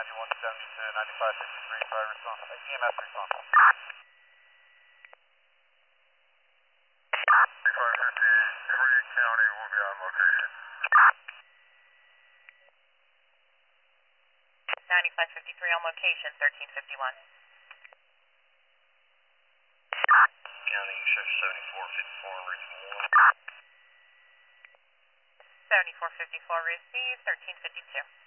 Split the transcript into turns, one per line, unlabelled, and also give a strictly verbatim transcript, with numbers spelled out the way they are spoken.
ninety-one seventy-two, ninety-five fifty-three, fire response, E M S response.
five fifty-three County will be on location.
ninety-five fifty-three on location, thirteen fifty-one.
County, you show seventy-four fifty-four, reach one.
seventy-four fifty-four received, thirteen fifty-two.